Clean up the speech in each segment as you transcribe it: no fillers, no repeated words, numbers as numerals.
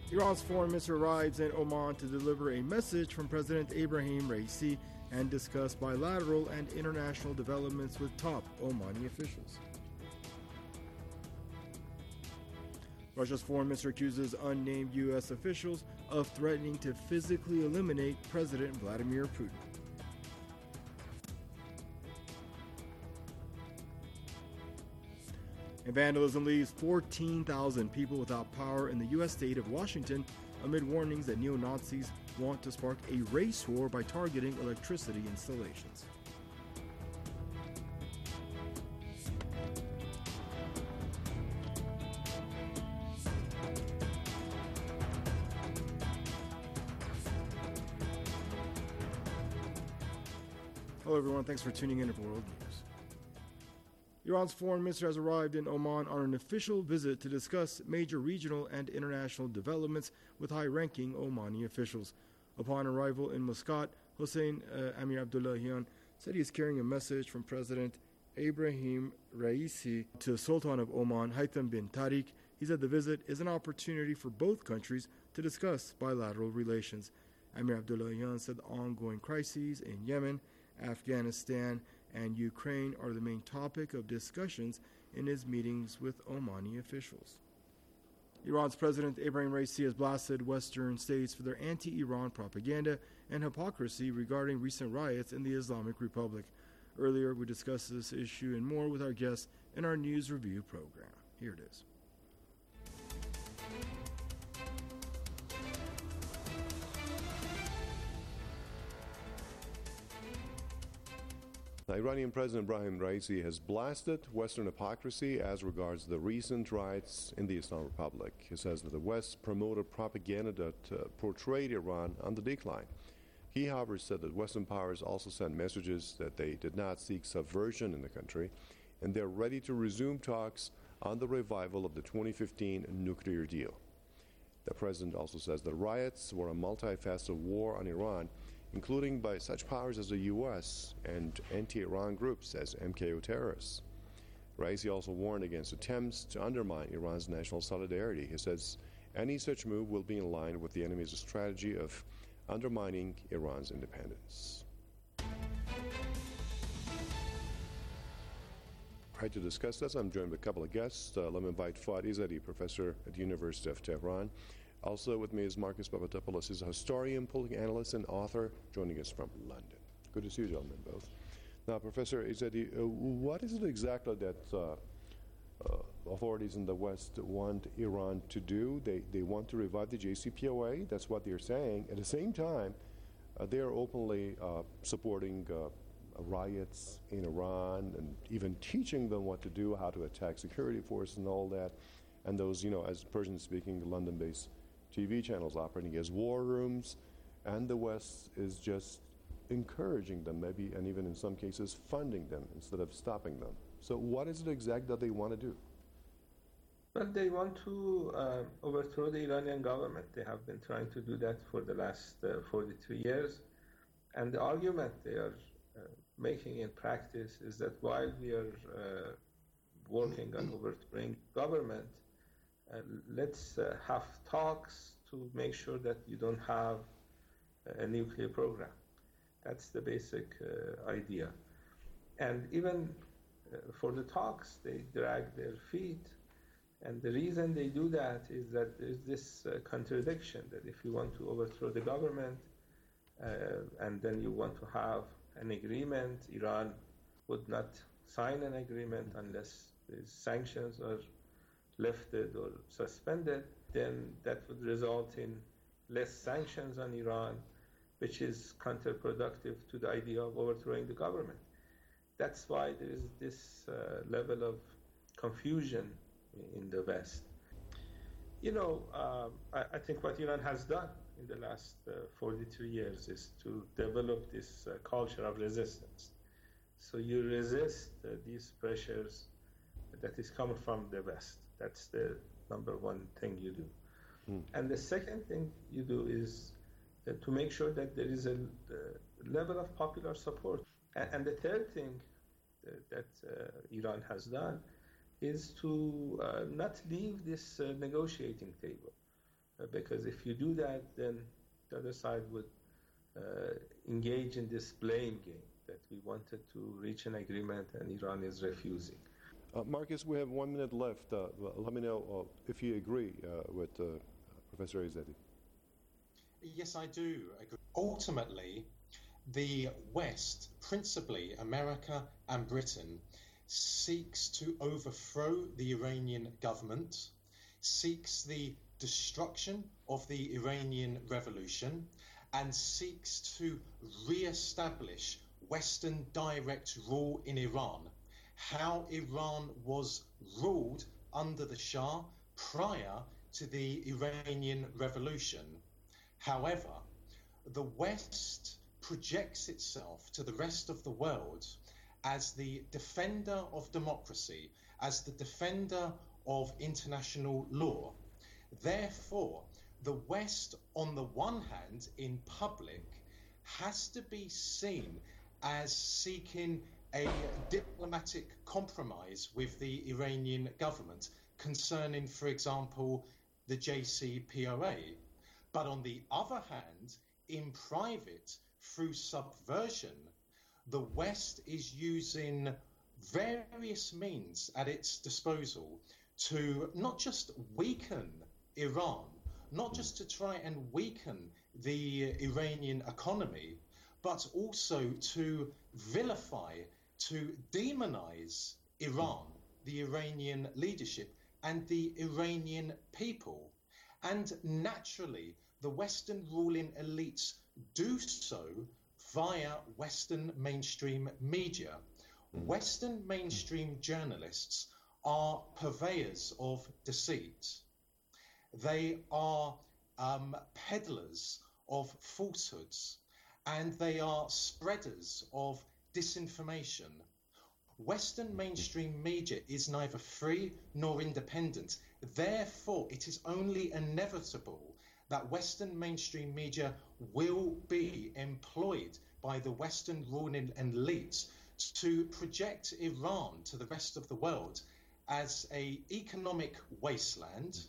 Iran's foreign minister arrives in Oman to deliver a message from President Ebrahim Raisi and discuss bilateral and international developments with top Omani officials. Russia's foreign minister accuses unnamed U.S. officials of threatening to physically eliminate President Vladimir Putin. And vandalism leaves 14,000 people without power in the U.S. state of Washington amid warnings that neo-Nazis want to spark a race war by targeting electricity installations. Hello everyone, thanks for tuning in to World News. Iran's foreign minister has arrived in Oman on an official visit to discuss major regional and international developments with high-ranking Omani officials. Upon arrival in Muscat, Hossein Amir Abdullahian said he is carrying a message from President Ebrahim Raisi to the Sultan of Oman, Haytham bin Tariq. He said the visit is an opportunity for both countries to discuss bilateral relations. Amir Abdullahian said the ongoing crises in Yemen, Afghanistan, and Ukraine are the main topic of discussions in his meetings with Omani officials. Iran's President Ebrahim Raisi has blasted Western states for their anti-Iran propaganda and hypocrisy regarding recent riots in the Islamic Republic. Earlier, we discussed this issue and more with our guests in our News Review program. Here it is. Iranian President Ebrahim Raisi has blasted Western hypocrisy as regards the recent riots in the Islamic Republic. He says that the West promoted propaganda that portrayed Iran on the decline. He, however, said that Western powers also sent messages that they did not seek subversion in the country, and they're ready to resume talks on the revival of the 2015 nuclear deal. The president also says that riots were a multifaceted war on Iran, including by such powers as the U.S. and anti-Iran groups as MKO terrorists. Raisi also warned against attempts to undermine Iran's national solidarity. He says any such move will be in line with the enemy's strategy of undermining Iran's independence. Right, to discuss this, I'm joined by a couple of guests. Let me invite Fuad Izzadi, professor at the University of Tehran. Also with me is Marcus Papadopoulos. He's a historian, political analyst, and author, joining us from London. Good to see you, gentlemen, both. Now, Professor Izzadi, what is it exactly that authorities in the West want Iran to do? They want to revive the JCPOA. That's what they're saying. At the same time, they are openly supporting riots in Iran and even teaching them what to do, how to attack security forces and all that. And those, as Persian-speaking, London-based TV channels operating as war rooms, and the West is just encouraging them, maybe, and even in some cases funding them instead of stopping them. So what is it exactly that they want to do? Well, they want to overthrow the Iranian government. They have been trying to do that for the last 43 years. And the argument they are making in practice is that while we are working on overthrowing government, let's have talks to make sure that you don't have a nuclear program. That's the basic idea. And even for the talks, they drag their feet. And the reason they do that is that there's this contradiction that if you want to overthrow the government and then you want to have an agreement, Iran would not sign an agreement unless these sanctions are lifted or suspended, then that would result in less sanctions on Iran, which is counterproductive to the idea of overthrowing the government. That's why there is this level of confusion in the West. I think what Iran has done in the last 43 years is to develop this culture of resistance. So you resist these pressures that is coming from the West. That's the number one thing you do. And the second thing you do is to make sure that there is a level of popular support. And the third thing that Iran has done is to not leave this negotiating table. because if you do that, then the other side would engage in this blame game that we wanted to reach an agreement and Iran is refusing. Marcus, we have 1 minute left. Let me know if you agree with Professor Ezati. Yes, I do agree. Ultimately, the West, principally America and Britain, seeks to overthrow the Iranian government, seeks the destruction of the Iranian Revolution, and seeks to re-establish Western direct rule in Iran, how Iran was ruled under the Shah prior to the Iranian Revolution. However, the West projects itself to the rest of the world as the defender of democracy, as the defender of international law. Therefore, the West, on the one hand, in public, has to be seen as seeking a diplomatic compromise with the Iranian government concerning, for example, the JCPOA. But on the other hand, in private, through subversion, the West is using various means at its disposal to not just weaken Iran, not just to try and weaken the Iranian economy, but also to vilify, to demonize Iran, the Iranian leadership, and the Iranian people. And naturally, the Western ruling elites do so via Western mainstream media. Western mainstream journalists are purveyors of deceit. They are peddlers of falsehoods, and they are spreaders of disinformation. Western mainstream media is neither free nor independent. Therefore, it is only inevitable that Western mainstream media will be employed by the Western ruling elites to project Iran to the rest of the world as an economic wasteland,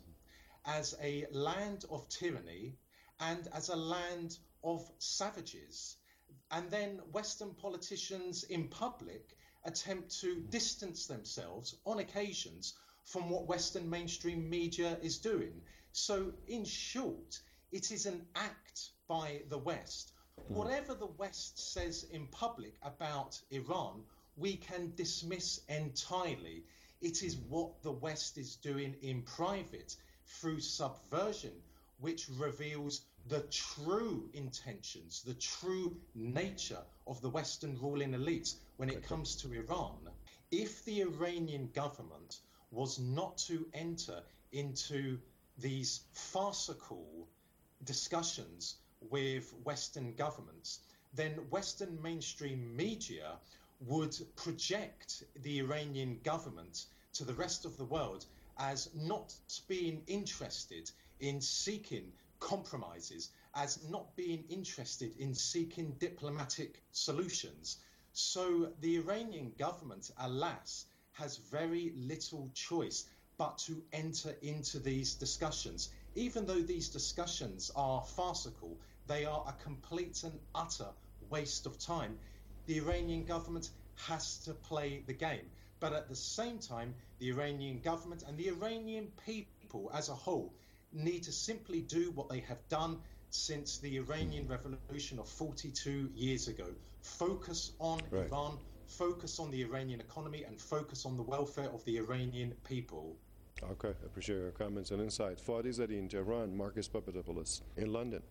as a land of tyranny, and as a land of savages. And then Western politicians in public attempt to distance themselves on occasions from what Western mainstream media is doing. So, in short, it is an act by the West. Whatever the West says in public about Iran, we can dismiss entirely. It is what the West is doing in private through subversion, which reveals the true intentions, the true nature of the Western ruling elites when it comes to Iran. If the Iranian government was not to enter into these farcical discussions with Western governments, then Western mainstream media would project the Iranian government to the rest of the world as not being interested in seeking compromises, as not being interested in seeking diplomatic solutions. So the Iranian government, alas, has very little choice but to enter into these discussions. Even though these discussions are farcical, they are a complete and utter waste of time. The Iranian government has to play the game. But at the same time, the Iranian government and the Iranian people as a whole need to simply do what they have done since the Iranian Revolution of 42 years ago. Focus on Iran, focus on the Iranian economy, and focus on the welfare of the Iranian people. Okay, I appreciate your comments and insight. Fuad Ezati in Tehran, Marcus Papadopoulos in London.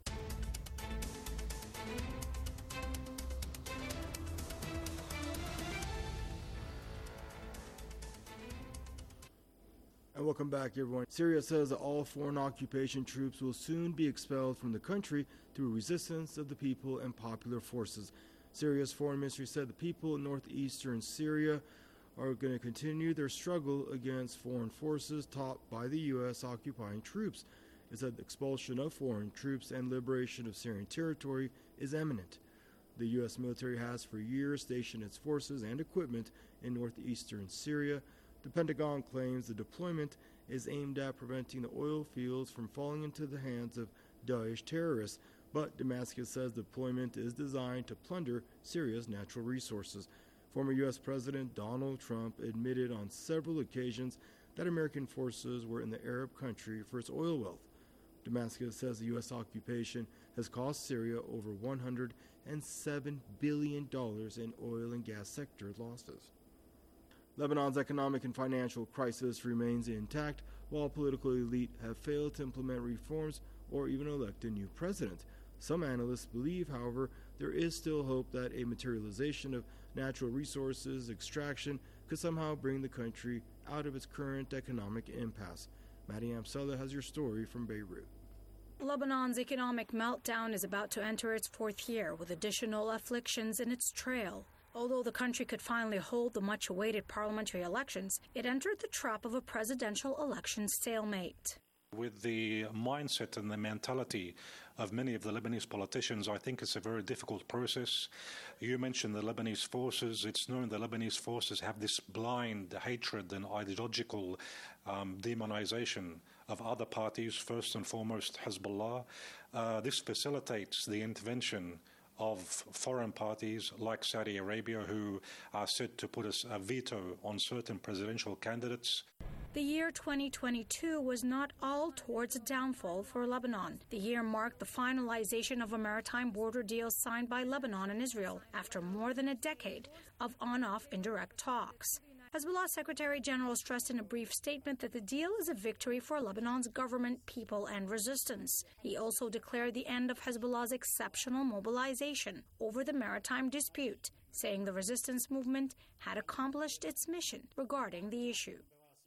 And welcome back, everyone. Syria says that all foreign occupation troops will soon be expelled from the country through resistance of the people and popular forces. Syria's foreign ministry said the people in northeastern Syria are going to continue their struggle against foreign forces topped by the U.S. occupying troops. It said the expulsion of foreign troops and liberation of Syrian territory is imminent. The U.S. military has for years stationed its forces and equipment in northeastern Syria. The Pentagon claims the deployment is aimed at preventing the oil fields from falling into the hands of Daesh terrorists, but Damascus says the deployment is designed to plunder Syria's natural resources. Former U.S. President Donald Trump admitted on several occasions that American forces were in the Arab country for its oil wealth. Damascus says the U.S. occupation has cost Syria over $107 billion in oil and gas sector losses. Lebanon's economic and financial crisis remains intact, while political elite have failed to implement reforms or even elect a new president. Some analysts believe, however, there is still hope that a materialization of natural resources extraction could somehow bring the country out of its current economic impasse. Mariam Saleh has your story from Beirut. Lebanon's economic meltdown is about to enter its fourth year, with additional afflictions in its trail. Although the country could finally hold the much-awaited parliamentary elections, it entered the trap of a presidential election stalemate. With the mindset and the mentality of many of the Lebanese politicians, I think it's a very difficult process. You mentioned the Lebanese forces. It's known the Lebanese forces have this blind hatred and ideological demonization of other parties, first and foremost Hezbollah. This facilitates the intervention of foreign parties like Saudi Arabia, who are said to put a veto on certain presidential candidates. The year 2022 was not all towards a downfall for Lebanon. The year marked the finalization of a maritime border deal signed by Lebanon and Israel after more than a decade of on-off indirect talks. Hezbollah Secretary General stressed in a brief statement that the deal is a victory for Lebanon's government, people, and resistance. He also declared the end of Hezbollah's exceptional mobilization over the maritime dispute, saying the resistance movement had accomplished its mission regarding the issue.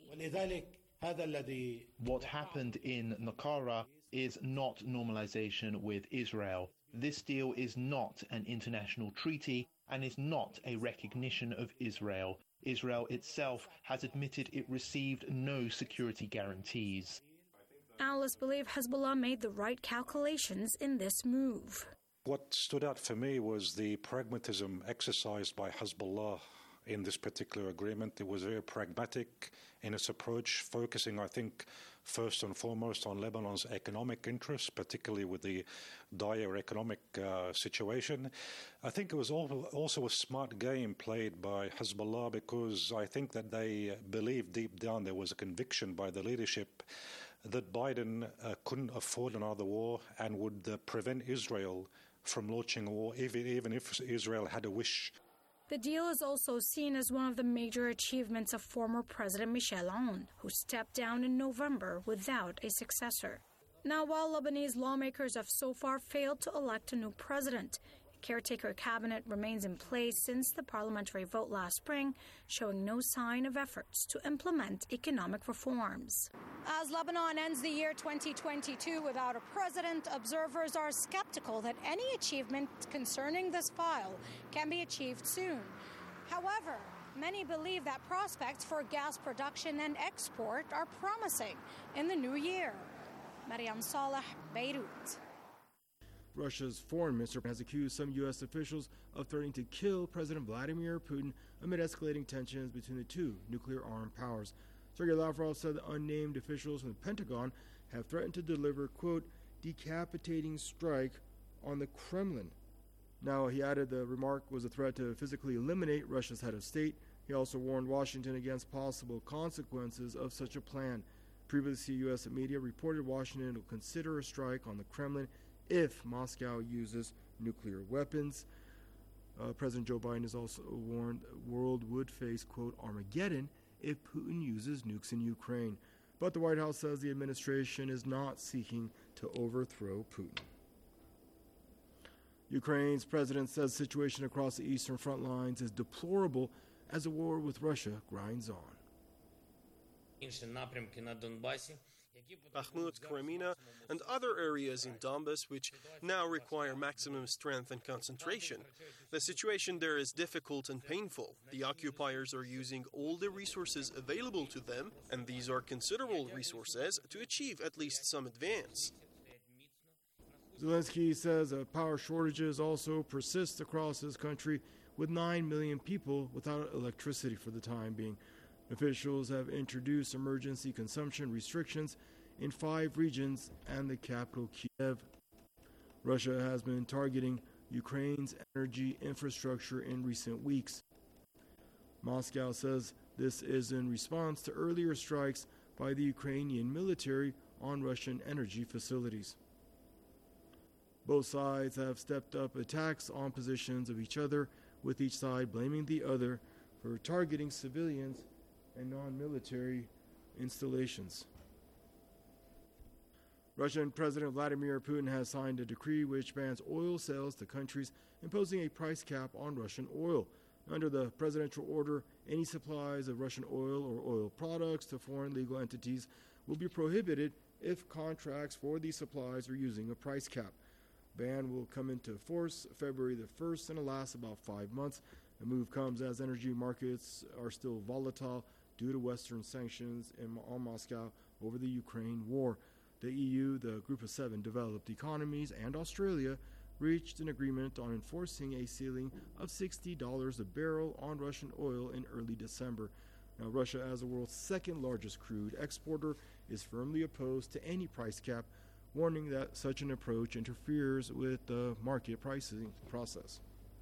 What happened in Naqara is not normalization with Israel. This deal is not an international treaty and is not a recognition of Israel. Israel itself has admitted it received no security guarantees. Analysts believe Hezbollah made the right calculations in this move. What stood out for me was the pragmatism exercised by Hezbollah in this particular agreement. It was very pragmatic in its approach, focusing, I think, first and foremost on Lebanon's economic interests, particularly with the dire economic situation. I think it was also a smart game played by Hezbollah, because I think that they believed deep down, there was a conviction by the leadership that Biden couldn't afford another war and would prevent Israel from launching a war, even if Israel had a wish. The deal is also seen as one of the major achievements of former President Michel Aoun, who stepped down in November without a successor. Now, while Lebanese lawmakers have so far failed to elect a new president, a caretaker cabinet remains in place since the parliamentary vote last spring, showing no sign of efforts to implement economic reforms. As Lebanon ends the year 2022 without a president, observers are skeptical that any achievement concerning this file can be achieved soon. However, many believe that prospects for gas production and export are promising in the new year. Mariam Saleh, Beirut. Russia's foreign minister has accused some U.S. officials of threatening to kill President Vladimir Putin amid escalating tensions between the two nuclear-armed powers. Sergei Lavrov said the unnamed officials from the Pentagon have threatened to deliver, quote, decapitating strike on the Kremlin. Now, he added the remark was a threat to physically eliminate Russia's head of state. He also warned Washington against possible consequences of such a plan. Previously, U.S. media reported Washington will consider a strike on the Kremlin if Moscow uses nuclear weapons. President Joe Biden has also warned the world would face, quote, Armageddon if Putin uses nukes in Ukraine. But the White House says the administration is not seeking to overthrow Putin. Ukraine's president says the situation across the eastern front lines is deplorable as the war with Russia grinds on. Bakhmut, Kremina, and other areas in Donbas which now require maximum strength and concentration. The situation there is difficult and painful. The occupiers are using all the resources available to them, and these are considerable resources, to achieve at least some advance. Zelensky says power shortages also persist across his country, with 9 million people without electricity for the time being. Officials have introduced emergency consumption restrictions in 5 regions and the capital, Kiev. Russia has been targeting Ukraine's energy infrastructure in recent weeks. Moscow says this is in response to earlier strikes by the Ukrainian military on Russian energy facilities. Both sides have stepped up attacks on positions of each other, with each side blaming the other for targeting civilians and non-military installations. Russian President Vladimir Putin has signed a decree which bans oil sales to countries, imposing a price cap on Russian oil. Under the presidential order, any supplies of Russian oil or oil products to foreign legal entities will be prohibited if contracts for these supplies are using a price cap. Ban will come into force February the 1st and will last about 5 months. The move comes as energy markets are still volatile due to Western sanctions on Moscow over the Ukraine war. The EU, the Group of 7 developed economies, and Australia reached an agreement on enforcing a ceiling of $60 a barrel on Russian oil in early December. Now, Russia, as the world's second largest crude exporter, is firmly opposed to any price cap, warning that such an approach interferes with the market pricing process.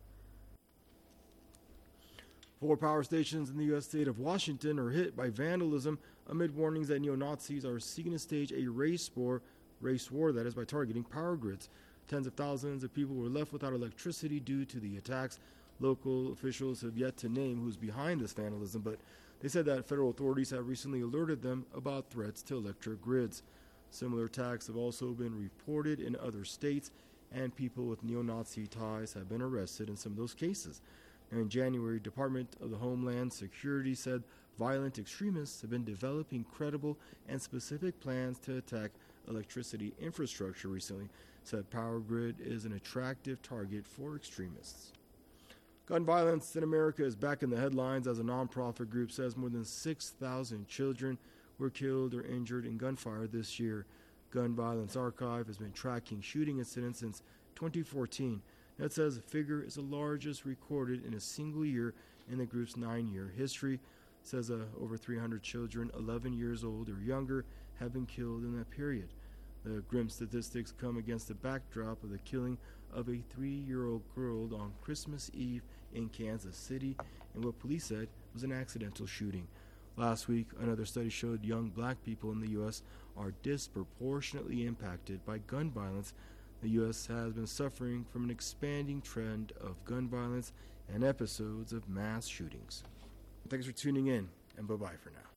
4 power stations in the U.S. state of Washington are hit by vandalism amid warnings that neo-Nazis are seeking to stage a race war that is by targeting power grids. Tens of thousands of people were left without electricity due to the attacks. Local officials have yet to name who's behind this vandalism, but they said that federal authorities have recently alerted them about threats to electric grids. Similar attacks have also been reported in other states, and people with neo-Nazi ties have been arrested in some of those cases. In January, Department of the Homeland Security said violent extremists have been developing credible and specific plans to attack electricity infrastructure recently, said power grid is an attractive target for extremists. Gun violence in America is back in the headlines as a nonprofit group says more than 6,000 children were killed or injured in gunfire this year. Gun Violence Archive has been tracking shooting incidents since 2014. That says the figure is the largest recorded in a single year in the group's 9-year history. It says over 300 children 11 years old or younger have been killed in that period. The grim statistics come against the backdrop of the killing of a 3-year-old girl on Christmas Eve in Kansas City in what police said was an accidental shooting. Last week, another study showed young black people in the U.S. are disproportionately impacted by gun violence. The U.S. has been suffering from an expanding trend of gun violence and episodes of mass shootings. Thanks for tuning in, and bye-bye for now.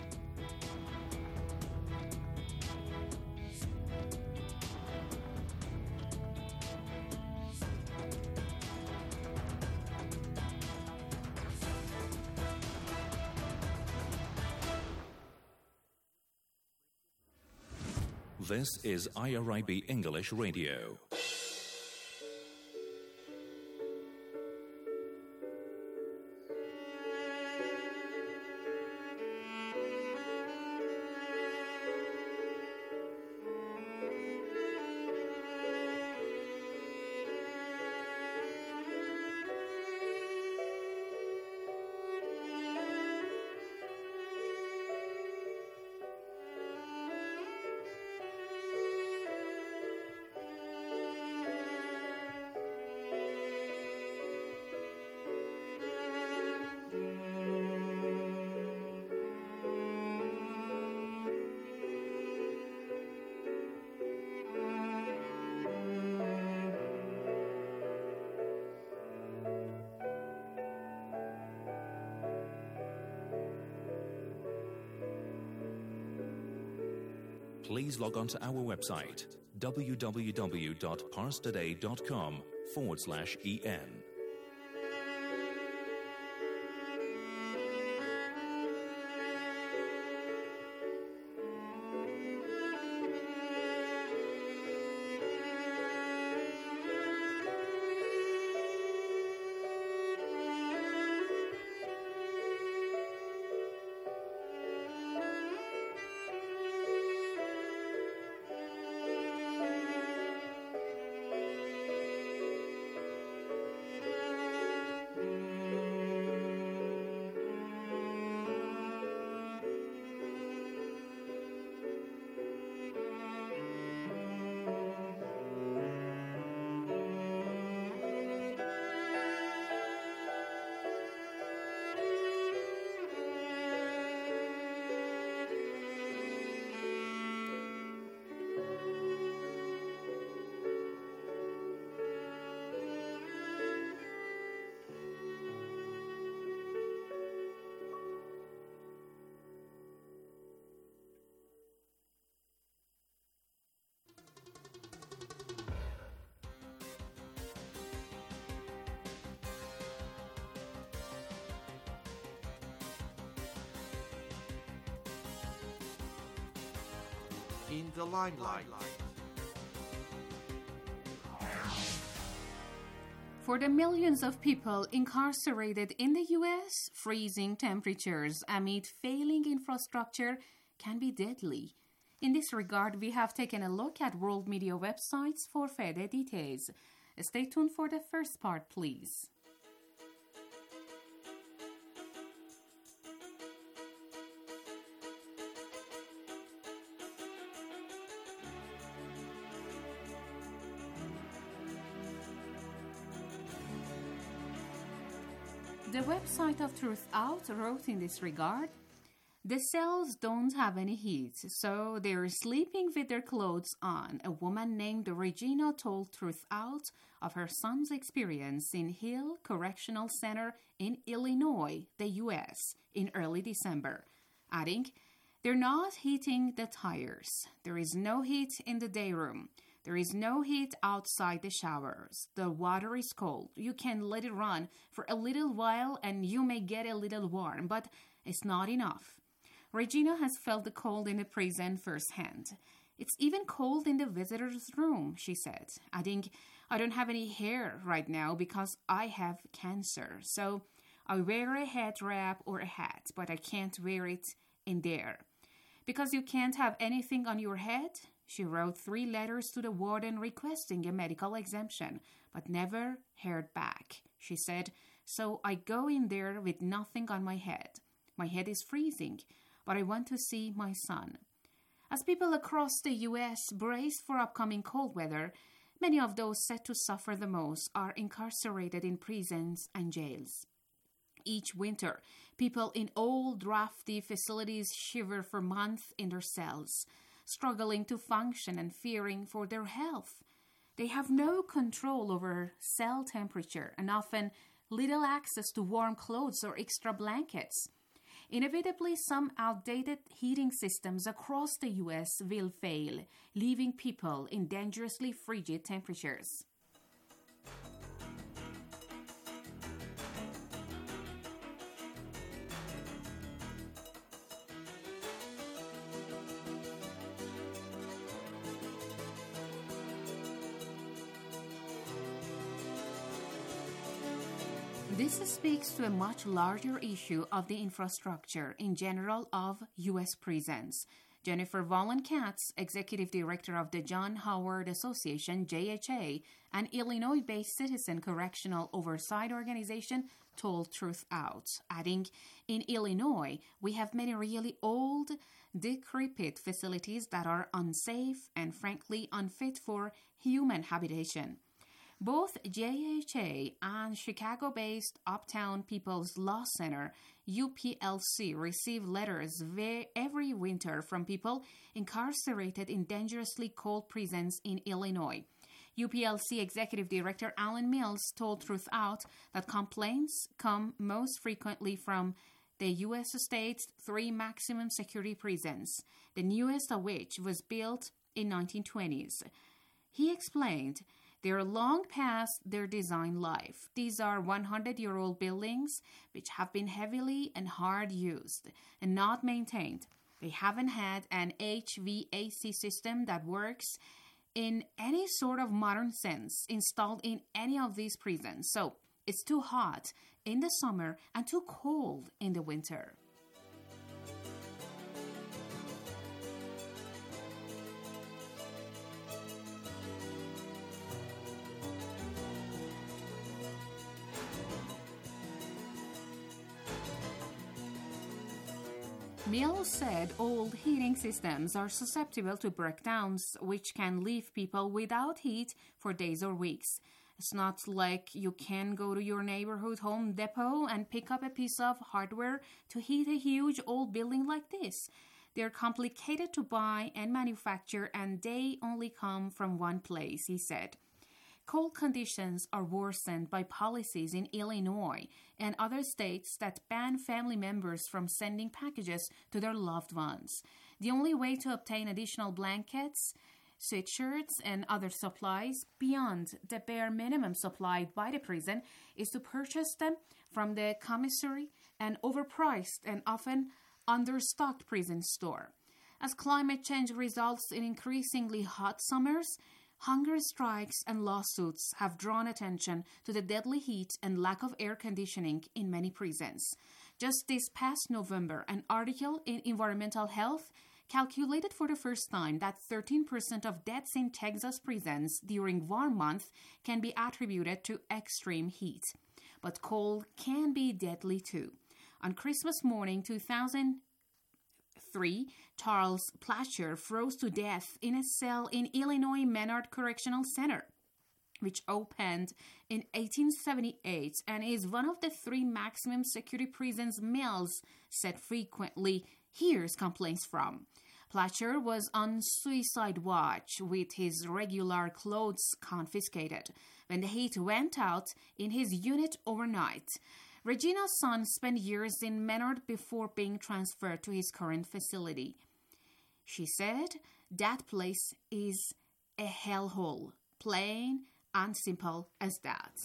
This is IRIB English Radio. Please log on to our website, www.parstoday.com/en. in the limelight. For the millions of people incarcerated in the U.S., freezing temperatures amid failing infrastructure can be deadly. In this regard, we have taken a look at world media websites for further details. Stay tuned for the first part, please. The website of Truth Out wrote in this regard, "The cells don't have any heat, so they're sleeping with their clothes on." A woman named Regina told Truth Out of her son's experience in Hill Correctional Center in Illinois, the U.S., in early December, adding, "They're not heating the tires. There is no heat in the day room. There is no heat outside the showers. The water is cold. You can let it run for a little while and you may get a little warm, but it's not enough." Regina has felt the cold in the prison firsthand. "It's even cold in the visitor's room," she said, adding, "I don't have any hair right now because I have cancer, so I wear a head wrap or a hat, but I can't wear it in there." Because you can't have anything on your head, she wrote 3 letters to the warden requesting a medical exemption, but never heard back. She said, "So I go in there with nothing on my head. My head is freezing, but I want to see my son." As people across the U.S. brace for upcoming cold weather, many of those set to suffer the most are incarcerated in prisons and jails. Each winter, people in old, drafty facilities shiver for months in their cells, struggling to function and fearing for their health. They have no control over cell temperature and often little access to warm clothes or extra blankets. Inevitably, some outdated heating systems across the U.S. will fail, leaving people in dangerously frigid temperatures. This speaks to a much larger issue of the infrastructure in general of U.S. prisons. Jennifer Vollen-Katz, Executive Director of the John Howard Association, JHA, an Illinois-based citizen correctional oversight organization, told Truth Out, adding, "In Illinois, we have many really old, decrepit facilities that are unsafe and frankly unfit for human habitation." Both JHA and Chicago-based Uptown People's Law Center, UPLC, receive letters every winter from people incarcerated in dangerously cold prisons in Illinois. UPLC Executive Director Alan Mills told Truth Out that complaints come most frequently from the U.S. state's 3 maximum security prisons, the newest of which was built in 1920s. He explained, "They're long past their design life. These are 100-year-old buildings which have been heavily and hard used and not maintained. They haven't had an HVAC system that works in any sort of modern sense installed in any of these prisons. So it's too hot in the summer and too cold in the winter." Mills said old heating systems are susceptible to breakdowns, which can leave people without heat for days or weeks. It's not like you can go to your neighborhood Home Depot and pick up a piece of hardware to heat a huge old building like this. They're complicated to buy and manufacture, and they only come from one place, he said. Cold conditions are worsened by policies in Illinois and other states that ban family members from sending packages to their loved ones. The only way to obtain additional blankets, sweatshirts, and other supplies beyond the bare minimum supplied by the prison is to purchase them from the commissary and overpriced and often understocked prison store. As climate change results in increasingly hot summers, hunger strikes and lawsuits have drawn attention to the deadly heat and lack of air conditioning in many prisons. Just this past November, an article in Environmental Health calculated for the first time that 13% of deaths in Texas prisons during warm months can be attributed to extreme heat. But cold can be deadly too. On Christmas morning 2003, Charles Platcher froze to death in a cell in Illinois Menard Correctional Center, which opened in 1878 and is one of the 3 maximum security prisons Mills said frequently hears complaints from. Platcher was on suicide watch with his regular clothes confiscated when the heat went out in his unit overnight. Regina's son spent years in Menard before being transferred to his current facility. She said, "That place is a hellhole, plain and simple as that."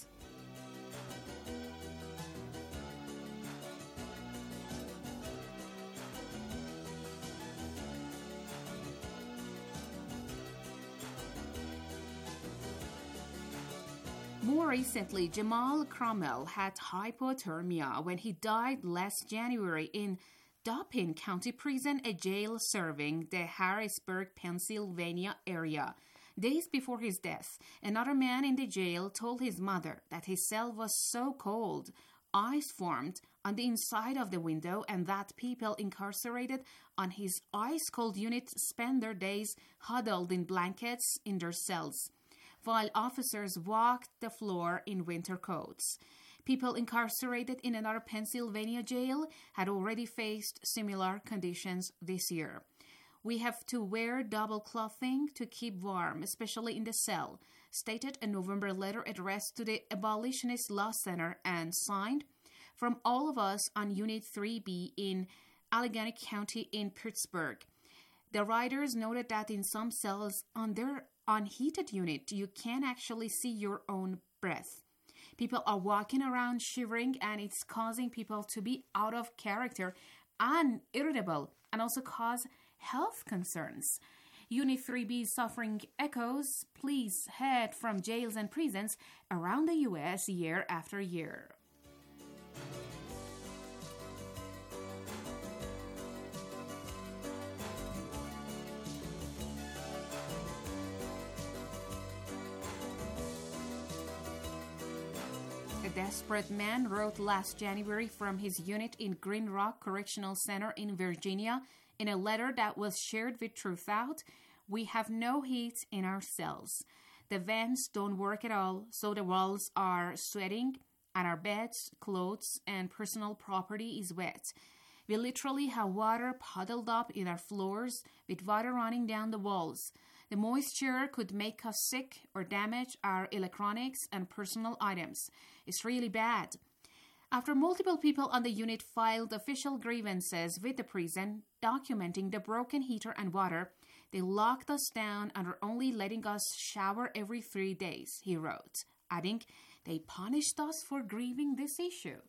More recently, Jamal Cromwell had hypothermia when he died last January in Dauphin County Prison, a jail serving the Harrisburg, Pennsylvania area. Days before his death, another man in the jail told his mother that his cell was so cold, ice formed on the inside of the window, and that people incarcerated on his ice-cold unit spend their days huddled in blankets in their cells, while officers walked the floor in winter coats. People incarcerated in another Pennsylvania jail had already faced similar conditions this year. "We have to wear double clothing to keep warm, especially in the cell," stated a November letter addressed to the Abolitionist Law Center and signed "From all of us on Unit 3B in Allegheny County in Pittsburgh." The writers noted that in some cells on their unheated unit, you can actually see your own breath. People are walking around shivering, and it's causing people to be out of character and irritable, and also cause health concerns. Unit 3B suffering echoes pleas heard from jails and prisons around the U.S. year after year. A desperate man wrote last January from his unit in Green Rock Correctional Center in Virginia in a letter that was shared with Truthout. "We have no heat in our cells. The vents don't work at all, so the walls are sweating, and our beds, clothes, and personal property is wet. We literally have water puddled up in our floors with water running down the walls. The moisture could make us sick or damage our electronics and personal items. It's really bad." After multiple people on the unit filed official grievances with the prison documenting the broken heater and water, they locked us down and are only letting us shower every 3 days, he wrote, adding, "They punished us for grieving this issue."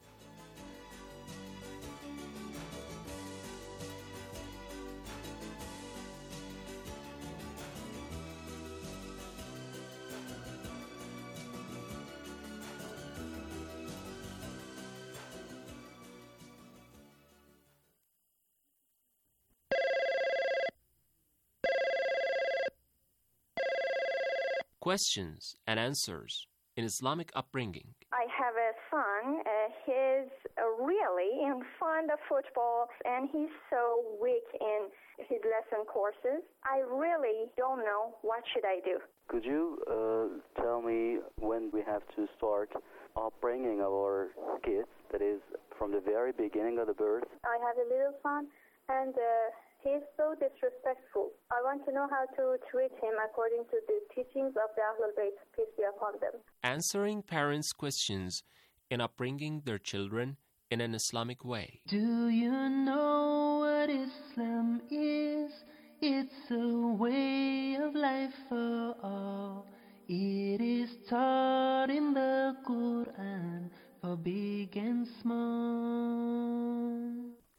Questions and answers in Islamic upbringing. I have a son. He's really fond of football, and he's so weak in his lesson courses. I really don't know what should I do. Could you tell me when we have to start upbringing our kids, that is, from the very beginning of the birth? I have a little son, and he's so disrespectful. I want to know how to treat him according to the teachings of the Ahlul Bayt, peace be upon them. Answering parents' questions in upbringing their children in an Islamic way. Do you know what Islam is? It's a way of life for all. It is taught in the Quran for big and small.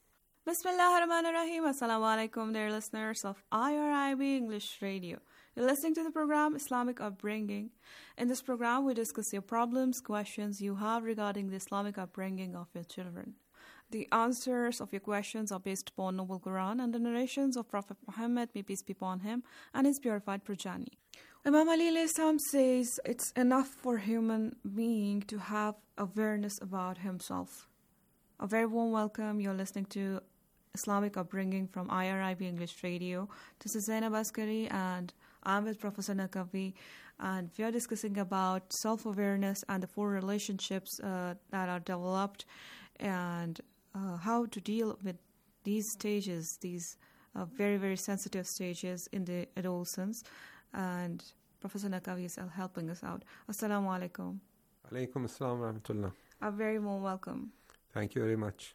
Bismillah ar-Rahman ar-Rahim. Assalamu alaikum, dear listeners of IRIB English Radio. You're listening to the program Islamic Upbringing. In this program, we discuss your problems, questions you have regarding the Islamic upbringing of your children. The answers of your questions are based upon Noble Quran and the narrations of Prophet Muhammad, may peace be upon him, and his purified progeny. Imam Ali alayhi salam says it's enough for a human being to have awareness about himself. A very warm welcome. You're listening to Islamic Upbringing from IRIB English Radio. This is Zainab Askari and I'm with Professor Naqvi, and we are discussing about self-awareness and the 4 relationships that are developed and how to deal with these stages, these very, very sensitive stages in the adolescence. And Professor Naqvi is helping us out. Assalamu alaikum. Alaikum assalam wa rahmatullah. A very warm welcome. Thank you very much.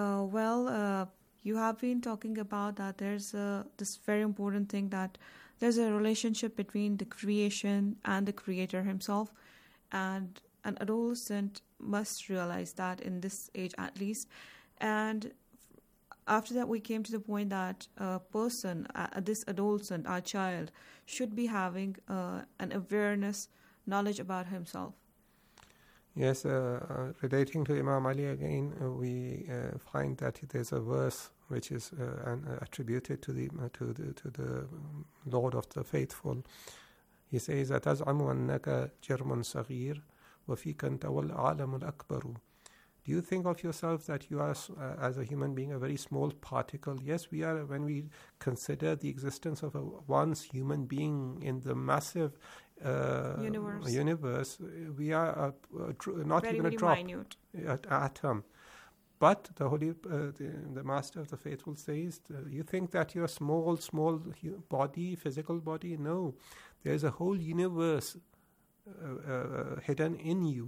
You have been talking about that there's this very important thing that there's a relationship between the creation and the creator himself, and an adolescent must realize that in this age at least. And after that, we came to the point that a person, this adolescent, our child, should be having an awareness, knowledge about himself. Yes, relating to Imam Ali again, we find that there's a verse which is attributed to the Lord of the Faithful. He says that "Taz'amu annaka jarmun saghir wa fika anta wal a'lamu al-akbaru." Do you think of yourself that you are, as a human being, a very small particle? Yes, we are. When we consider the existence of one's human being in the massive universe, we are not very, even a drop, atom. But the Master of the Faithful says, you think that you're small body, physical body? No, there's a whole universe hidden in you.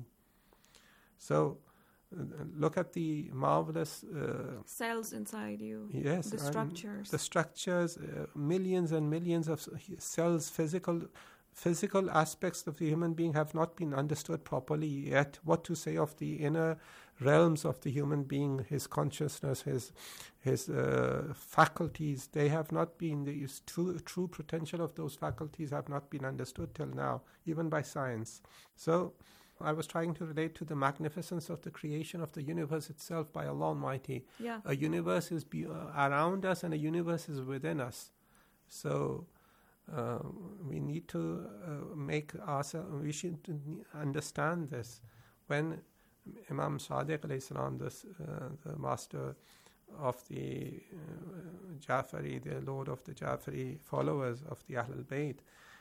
So look at the marvelous cells inside you. Yes, the structures. The structures, millions and millions of cells, physical aspects of the human being have not been understood properly yet. What to say of the inner realms of the human being, his consciousness, his faculties, they have not been, the true potential of those faculties have not been understood till now, even by science. So I was trying to relate to the magnificence of the creation of the universe itself by Allah Almighty. Yeah. A universe is around us and a universe is within us. So we need to we should understand this. When Imam Sadiq alayhi salam, the master of the Jafari, the lord of the Jafari followers of the Ahlul Bayt,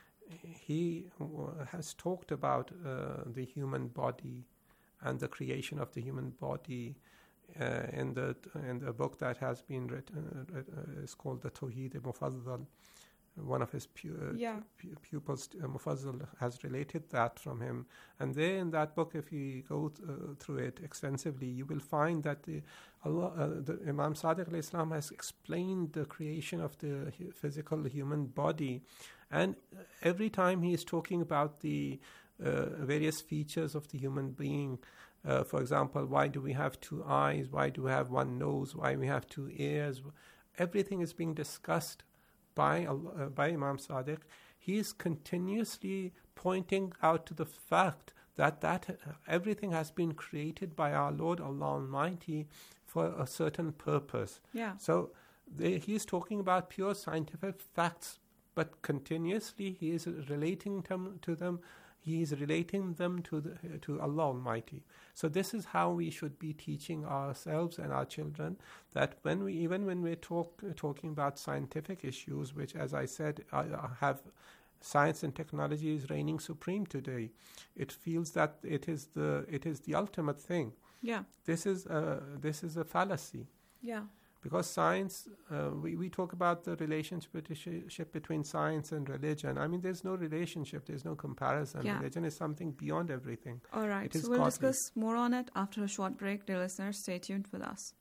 he has talked about the human body and the creation of the human body in the book that has been written. It's called the Tawheed Mufazzal. One of his pupils, Mufazzal, has related that from him. And there in that book, if you go through it extensively, you will find that the Imam Sadiq alayhi salam has explained the creation of the physical human body. And every time he is talking about the various features of the human being, for example, why do we have 2 eyes? Why do we have 1 nose? Why we have 2 ears? Everything is being discussed by Imam Sadiq. He is continuously pointing out to the fact that everything has been created by our Lord Allah Almighty for a certain purpose. Yeah. So he is talking about pure scientific facts, but continuously he is relating to them. He is relating them to Allah Almighty. So this is how we should be teaching ourselves and our children, that when we're talking about scientific issues, which, as I said, have science and technology is reigning supreme today. It feels that it is the ultimate thing. Yeah. This is a fallacy. Yeah. Because science, we talk about the relationship between science and religion. I mean, there's no relationship, there's no comparison. Yeah. Religion is something beyond everything. All right, so we'll discuss more on it after a short break. Dear listeners, stay tuned with us.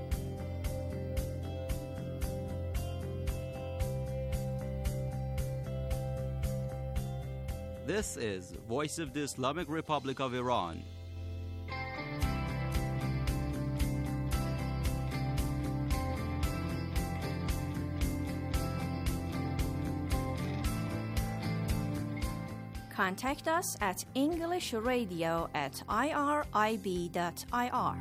This is Voice of the Islamic Republic of Iran. Contact us at englishradio@irib.ir.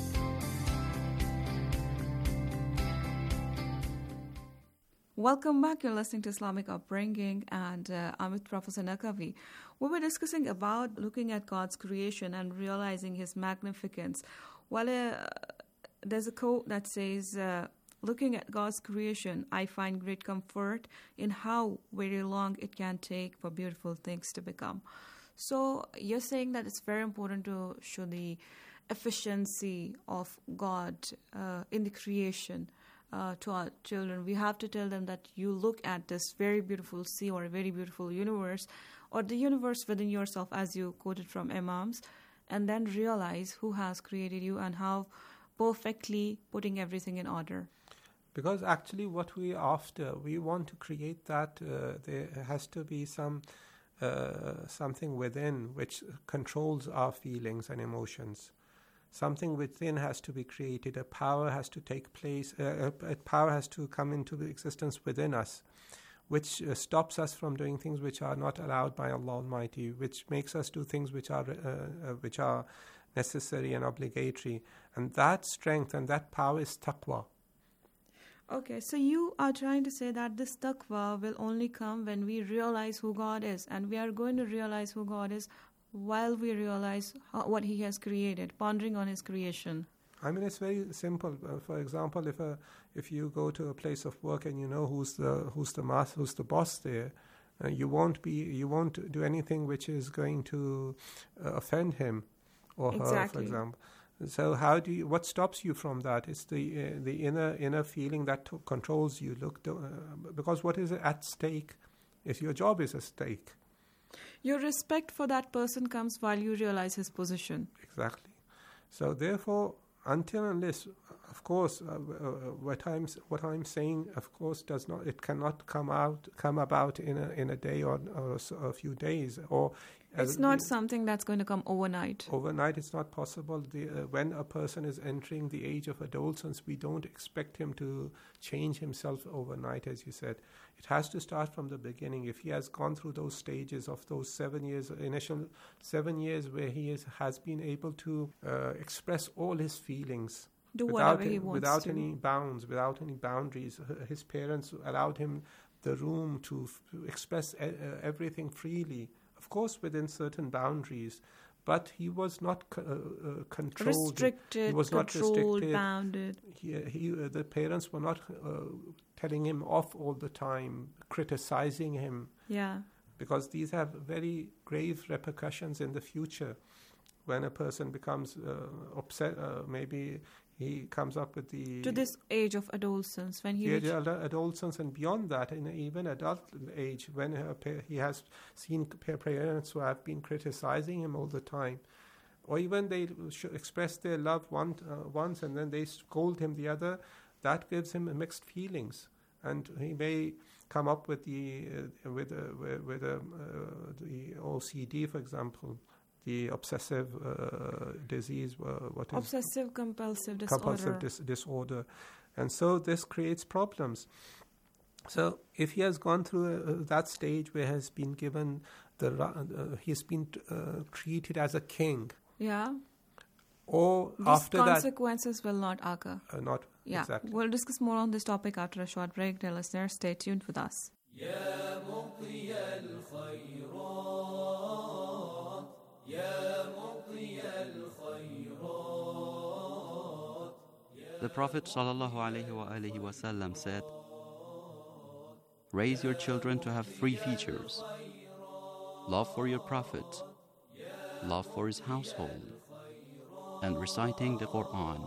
Welcome back. You're listening to Islamic Upbringing, and I'm with Professor Naqvi. We were discussing about looking at God's creation and realizing His magnificence. Well, there's a quote that says, looking at God's creation, I find great comfort in how very long it can take for beautiful things to become. So you're saying that it's very important to show the efficiency of God in the creation to our children. We have to tell them that you look at this very beautiful sea or a very beautiful universe, or the universe within yourself, as you quoted from Imams, and then realize who has created you and how perfectly putting everything in order. Because actually what we after, we want to create that, there has to be something within which controls our feelings and emotions. Something within has to be created. A power has to take place. A power has to come into existence within us, which stops us from doing things which are not allowed by Allah Almighty, which makes us do things which are necessary and obligatory. And that strength and that power is taqwa. Okay, so you are trying to say that this taqwa will only come when we realize who God is, and we are going to realize who God is while we realize what He has created, pondering on His creation. I mean, it's very simple. For example, if you go to a place of work and you know who's the boss there, you won't do anything which is going to offend him or her, for example. So what stops you from that? It's the inner feeling that controls you. Because what is at stake? Is your job is at stake. Your respect for that person comes while you realize his position. Exactly. So therefore, until unless, of course, what I'm saying, of course, cannot come about in a day or a few days, or it's not something that's going to come overnight. Overnight, it's not possible. When a person is entering the age of adolescence, we don't expect him to change himself overnight, as you said. It has to start from the beginning. If he has gone through those stages of those 7 years, initial 7 years, where he has been able to express all his feelings, do whatever he wants without any bounds, without any boundaries. His parents allowed him the room to express everything freely. Of course, within certain boundaries, but he was not controlled. He was not restricted, bounded. The parents were not telling him off all the time, criticizing him. Yeah. Because these have very grave repercussions in the future. When a person becomes upset, maybe he comes up with to this age of adolescence, when he adolescence and beyond that, in even adult age, when he has seen parents who have been criticizing him all the time, or even they express their love once and then they scold him the other, that gives him mixed feelings, and he may come up with the OCD, for example. The obsessive disease, obsessive compulsive disorder, and so this creates problems. So if he has gone through that stage where he's been given he's been treated as a king, or these after consequences will not occur. Not exactly. We'll discuss more on this topic after a short break. Dear listeners, stay tuned with us. The Prophet ﷺ said, raise your children to have 3 features: love for your Prophet, love for his household, and reciting the Quran.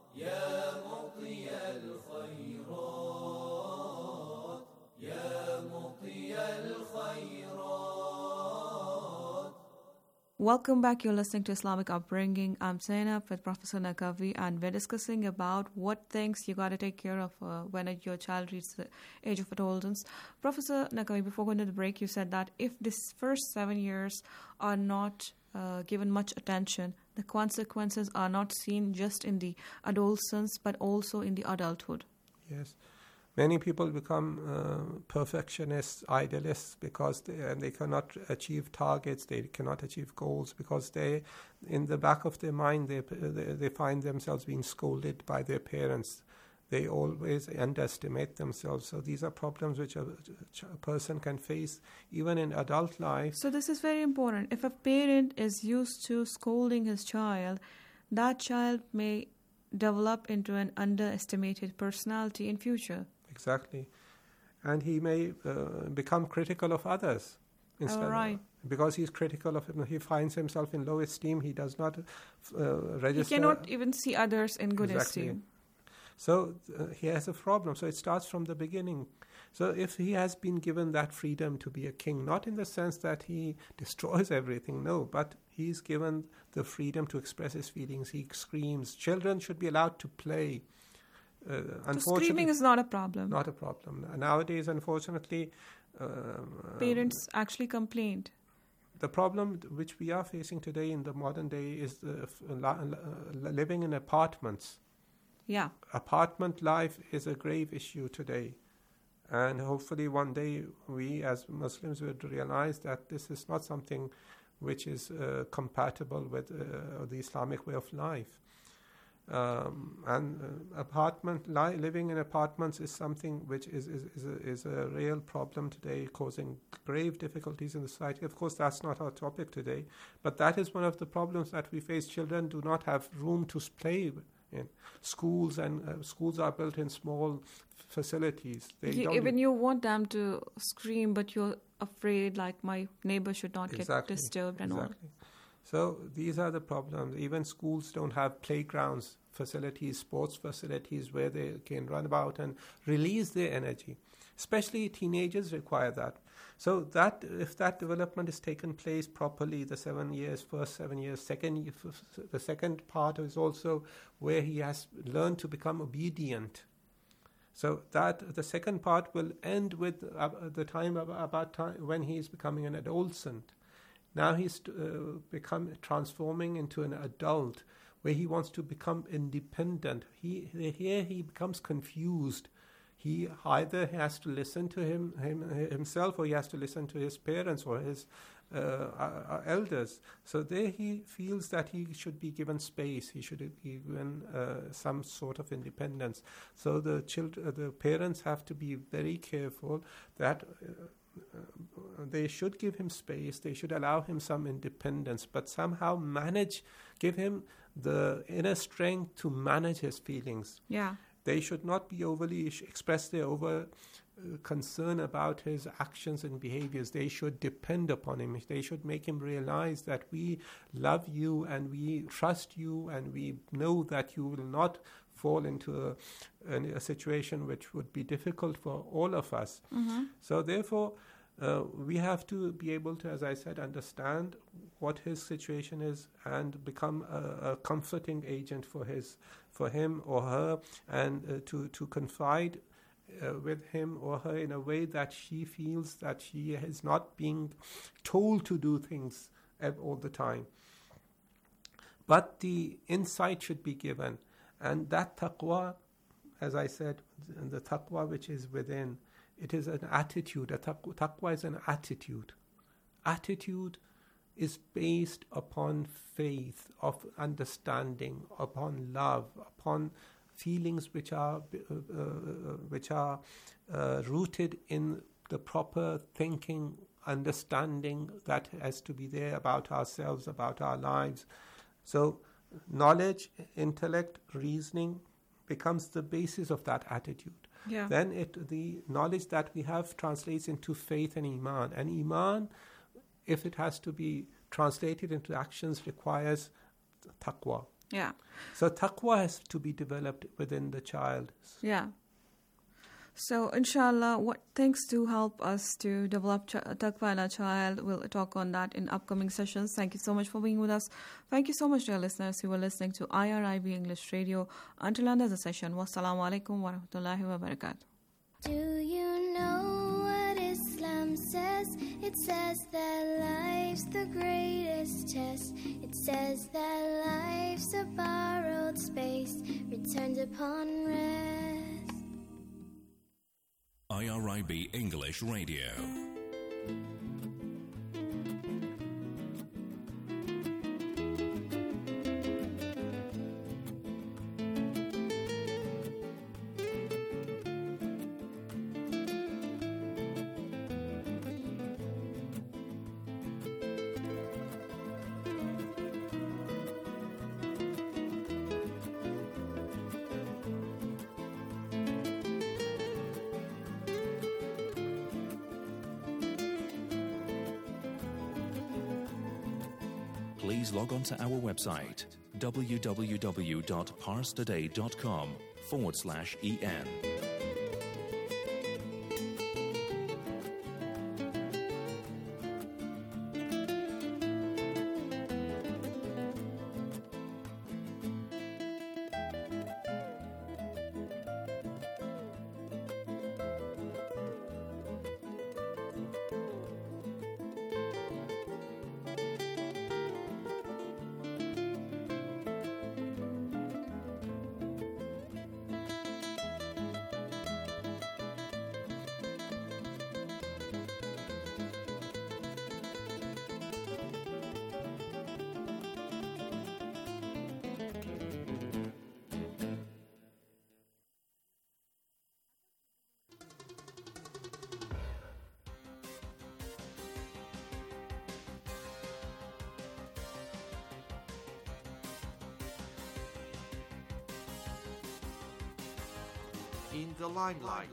Welcome back. You're listening to Islamic Upbringing. I'm Zainab with Professor Naqvi, and we're discussing about what things you got to take care of when your child reaches the age of adolescence. Professor Naqvi, before going to the break, you said that if this first 7 years are not given much attention, the consequences are not seen just in the adolescence, but also in the adulthood. Yes. Many people become perfectionists, idealists, because they cannot achieve targets, they cannot achieve goals, because they, in the back of their mind, they find themselves being scolded by their parents. They always underestimate themselves. So these are problems which a person can face even in adult life. So this is very important. If a parent is used to scolding his child, that child may develop into an underestimated personality in future. Exactly. And he may become critical of others. Right. Because he's critical of him. He finds himself in low esteem. He does not register. He cannot even see others in good esteem. So he has a problem. So it starts from the beginning. So if he has been given that freedom to be a king, not in the sense that he destroys everything, no, but he's given the freedom to express his feelings. He screams. Children should be allowed to play. So screaming is not a problem. Not a problem. Nowadays, unfortunately, parents actually complained. The problem which we are facing today in the modern day is living in apartments. Yeah. Apartment life is a grave issue today. And hopefully one day we as Muslims would realize that this is not something which is compatible with the Islamic way of life. Living in apartments is something which is a real problem today, causing grave difficulties in the society. Of course, that's not our topic today, but that is one of the problems that we face. Children do not have room to play in. Schools are built in small facilities. Even you want them to scream, but you're afraid, like, my neighbor should not get disturbed and all. So these are the problems. Even schools don't have playgrounds, facilities, sports facilities where they can run about and release their energy. Especially teenagers require that. So that if that development is taken place properly, the 7 years, first 7 years, the second part is also where he has learned to become obedient. So that the second part will end with the time when he is becoming an adolescent. Now he's transforming into an adult where he wants to become independent. Here he becomes confused. He either has to listen to himself, or he has to listen to his parents or his elders. So there he feels that he should be given space. He should be given some sort of independence. So the parents have to be very careful that they should give him space. They should allow him some independence, but somehow give him the inner strength to manage his feelings. Yeah. They should not be express their concern about his actions and behaviors. They should depend upon him. They should make him realize that we love you and we trust you and we know that you will not fall into a situation which would be difficult for all of us. Mm-hmm. So therefore, we have to be able to, as I said, understand what his situation is and become a comforting agent for him or her, and to confide with him or her in a way that she feels that she is not being told to do things all the time. But the insight should be given. And that taqwa, as I said, the taqwa which is within, it is an attitude. Taqwa is an attitude. Attitude is based upon faith, of understanding, upon love, upon feelings which are rooted in the proper thinking, understanding that has to be there about ourselves, about our lives. So knowledge, intellect, reasoning becomes the basis of that attitude. Yeah. Then the knowledge that we have translates into faith and iman. And iman, if it has to be translated into actions, requires taqwa. Yeah. So taqwa has to be developed within the child. Yeah. So inshallah, what things to help us to develop taqwa in our child, we'll talk on that in upcoming sessions. Thank you so much for being with us. Thank you so much, dear listeners, who were listening to IRIB English Radio. Until another session, wassalamu alaikum wa rahmatullahi wa barakatuh. Do you know what Islam says? It says that life's the greatest test. It says that life's a borrowed. space returned upon rest. IRIB English Radio. Please log on to our website www.parstoday.com/en. In the limelight.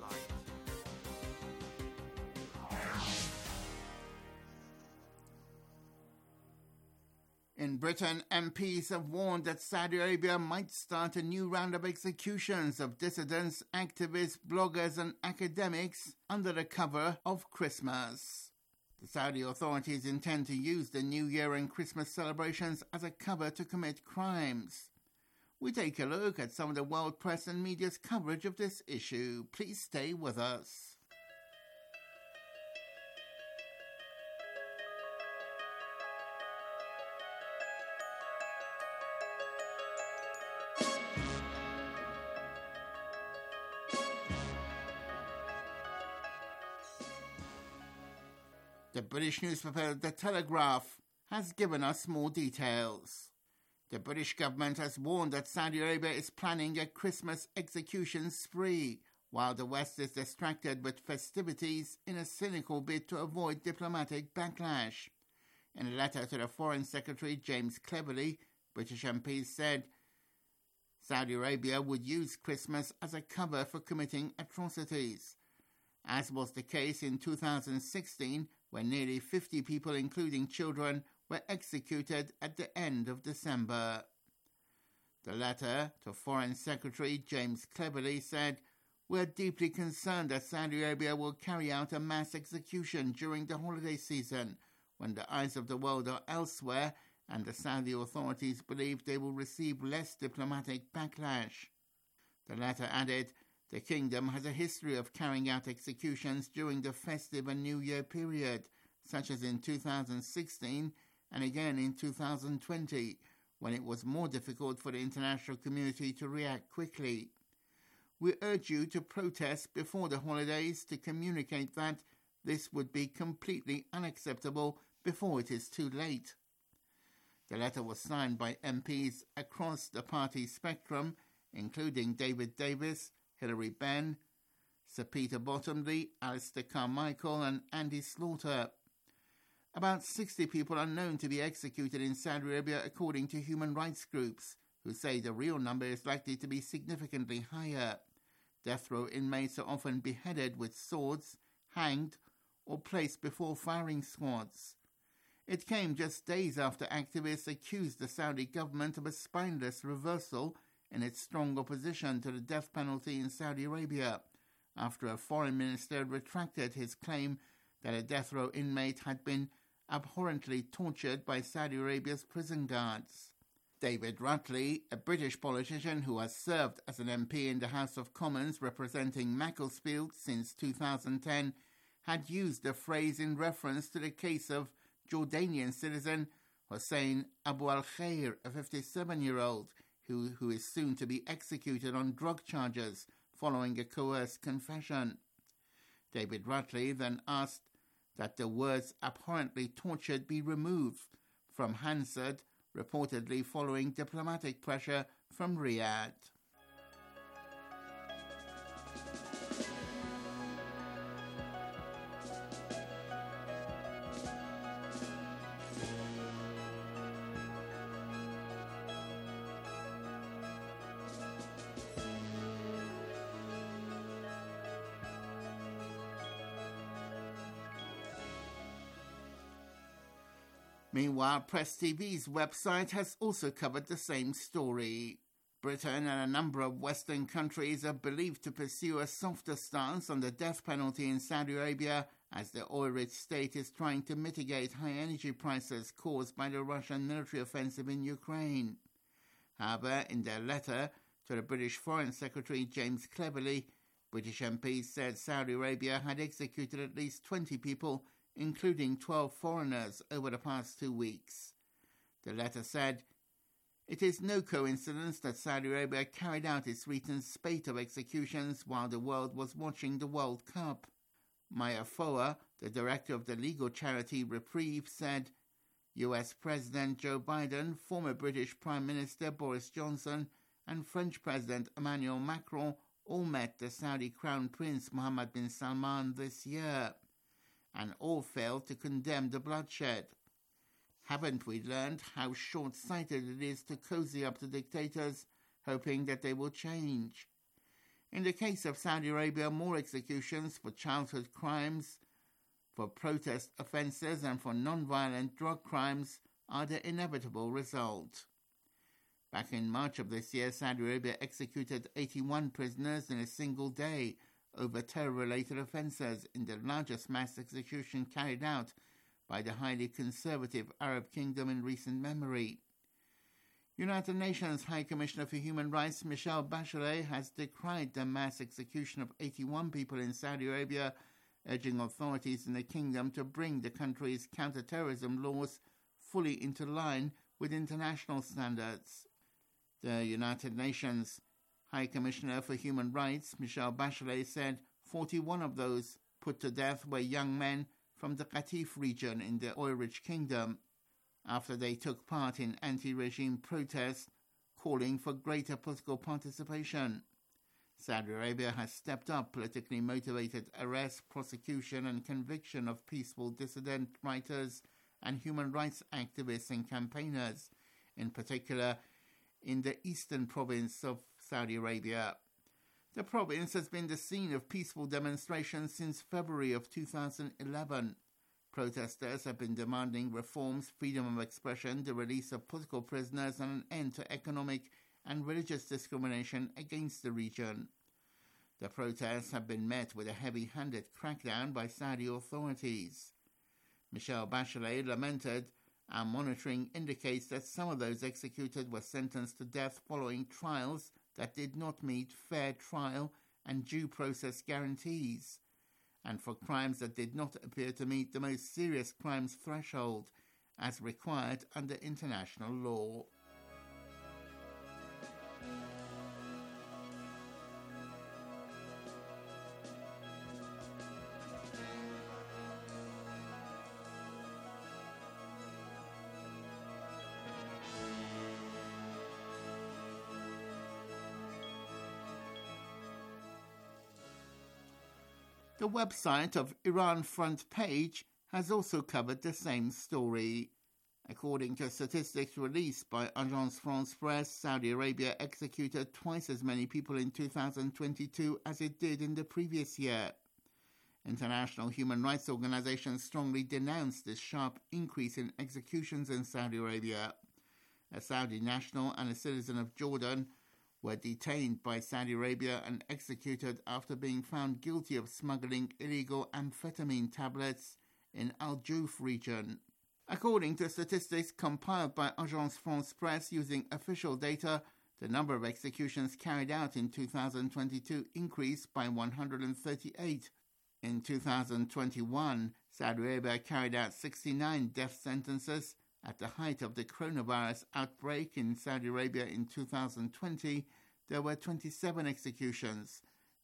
In Britain, MPs have warned that Saudi Arabia might start a new round of executions of dissidents, activists, bloggers and academics under the cover of Christmas. The Saudi authorities intend to use the New Year and Christmas celebrations as a cover to commit crimes. We take a look at some of the world press and media's coverage of this issue. Please stay with us. The British newspaper The Telegraph has given us more details. The British government has warned that Saudi Arabia is planning a Christmas execution spree, while the West is distracted with festivities in a cynical bid to avoid diplomatic backlash. In a letter to the Foreign Secretary James Cleverly, British MPs said Saudi Arabia would use Christmas as a cover for committing atrocities, as was the case in 2016, when nearly 50 people, including children, were executed at the end of December. The letter to Foreign Secretary James Cleverly said, "We're deeply concerned that Saudi Arabia will carry out a mass execution during the holiday season, when the eyes of the world are elsewhere and the Saudi authorities believe they will receive less diplomatic backlash." The letter added, "The kingdom has a history of carrying out executions during the festive and New Year period, such as in 2016 and again in 2020, when it was more difficult for the international community to react quickly. We urge you to protest before the holidays to communicate that this would be completely unacceptable before it is too late." The letter was signed by MPs across the party spectrum, including David Davis, Hilary Benn, Sir Peter Bottomley, Alistair Carmichael and Andy Slaughter. About 60 people are known to be executed in Saudi Arabia, according to human rights groups, who say the real number is likely to be significantly higher. Death row inmates are often beheaded with swords, hanged, or placed before firing squads. It came just days after activists accused the Saudi government of a spineless reversal in its strong opposition to the death penalty in Saudi Arabia, after a foreign minister retracted his claim that a death row inmate had been abhorrently tortured by Saudi Arabia's prison guards. David Rutley, a British politician who has served as an MP in the House of Commons representing Macclesfield since 2010, had used the phrase in reference to the case of Jordanian citizen Hossein Abu al-Khair, a 57-year-old, who is soon to be executed on drug charges following a coerced confession. David Rutley then asked that the words abhorrently tortured be removed from Hansard, reportedly following diplomatic pressure from Riyadh. Meanwhile, Press TV's website has also covered the same story. Britain and a number of Western countries are believed to pursue a softer stance on the death penalty in Saudi Arabia as the oil-rich state is trying to mitigate high energy prices caused by the Russian military offensive in Ukraine. However, in their letter to the British Foreign Secretary James Cleverly, British MPs said Saudi Arabia had executed at least 20 people, including 12 foreigners, over the past 2 weeks. The letter said, "It is no coincidence that Saudi Arabia carried out its recent spate of executions while the world was watching the World Cup." Maya Foa, the director of the legal charity Reprieve, said, US President Joe Biden, former British Prime Minister Boris Johnson, and French President Emmanuel Macron all met the Saudi Crown Prince Mohammed bin Salman this year, and all failed to condemn the bloodshed. Haven't we learned how short-sighted it is to cozy up to dictators, hoping that they will change? In the case of Saudi Arabia, more executions for childhood crimes, for protest offences and for non-violent drug crimes are the inevitable result. Back in March of this year, Saudi Arabia executed 81 prisoners in a single day over terror-related offences in the largest mass execution carried out by the highly conservative Arab kingdom in recent memory. United Nations High Commissioner for Human Rights Michelle Bachelet has decried the mass execution of 81 people in Saudi Arabia, urging authorities in the kingdom to bring the country's counter-terrorism laws fully into line with international standards. The United Nations High Commissioner for Human Rights Michelle Bachelet said 41 of those put to death were young men from the Qatif region in the oil-rich kingdom, after they took part in anti-regime protests calling for greater political participation. Saudi Arabia has stepped up politically motivated arrest, prosecution and conviction of peaceful dissident writers and human rights activists and campaigners, in particular in the eastern province of Saudi Arabia. The province has been the scene of peaceful demonstrations since February of 2011. Protesters have been demanding reforms, freedom of expression, the release of political prisoners, and an end to economic and religious discrimination against the region. The protests have been met with a heavy-handed crackdown by Saudi authorities. Michelle Bachelet lamented, "Our monitoring indicates that some of those executed were sentenced to death following trials that did not meet fair trial and due process guarantees, and for crimes that did not appear to meet the most serious crimes threshold as required under international law." The website of Iran Front Page has also covered the same story. According to statistics released by Agence France Presse, Saudi Arabia executed twice as many people in 2022 as it did in the previous year. International human rights organizations strongly denounced this sharp increase in executions in Saudi Arabia. A Saudi national and a citizen of Jordan were detained by Saudi Arabia and executed after being found guilty of smuggling illegal amphetamine tablets in Al Juf region. According to statistics compiled by Agence France Presse using official data, the number of executions carried out in 2022 increased by 138. In 2021, Saudi Arabia carried out 69 death sentences. At the height of the coronavirus outbreak in Saudi Arabia in 2020, there were 27 executions,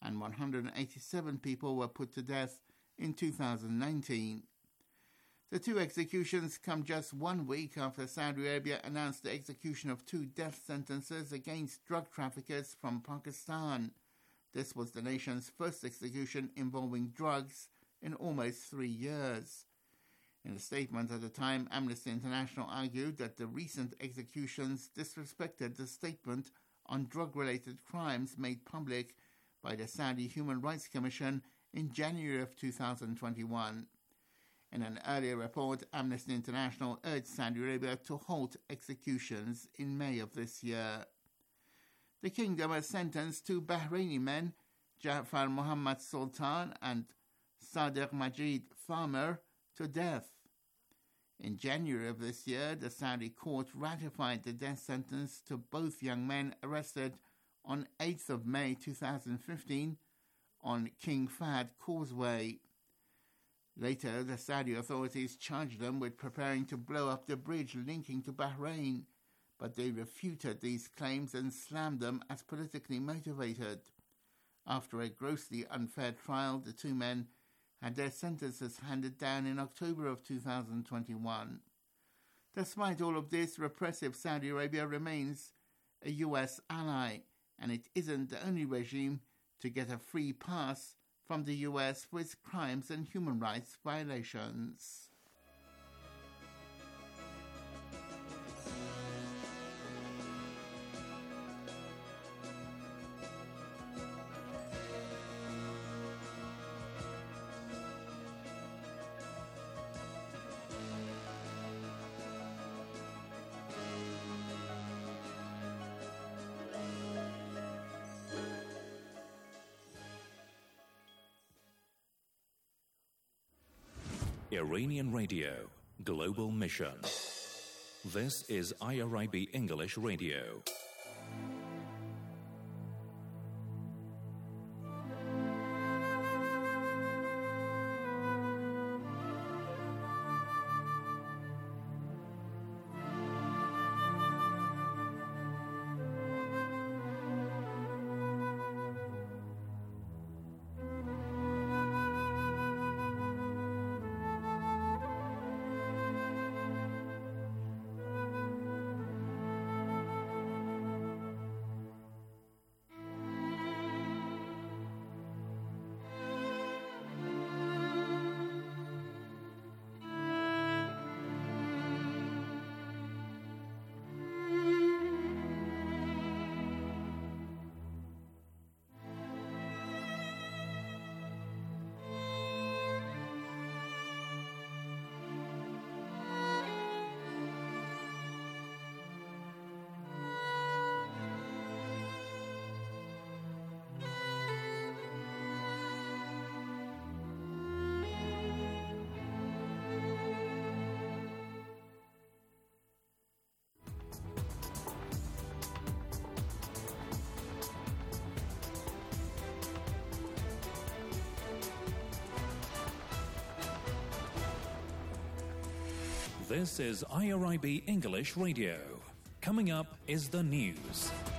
and 187 people were put to death in 2019. The two executions come just 1 week after Saudi Arabia announced the execution of 2 death sentences against drug traffickers from Pakistan. This was the nation's first execution involving drugs in almost 3 years. In a statement at the time, Amnesty International argued that the recent executions disrespected the statement on drug-related crimes made public by the Saudi Human Rights Commission in January of 2021. In an earlier report, Amnesty International urged Saudi Arabia to halt executions in May of this year. The kingdom has sentenced 2 Bahraini men, Ja'far Muhammad Sultan and Sadiq Majid Farmer, to death. In January of this year, the Saudi court ratified the death sentence to both young men arrested on 8th of May 2015 on King Fahd Causeway. Later, the Saudi authorities charged them with preparing to blow up the bridge linking to Bahrain, but they refuted these claims and slammed them as politically motivated. After a grossly unfair trial, the 2 men had their sentences handed down in October of 2021. Despite all of this, repressive Saudi Arabia remains a US ally, and it isn't the only regime to get a free pass from the US for its crimes and human rights violations. Iranian Radio, Global Mission. This is IRIB English Radio. This is IRIB English Radio. Coming up is the news.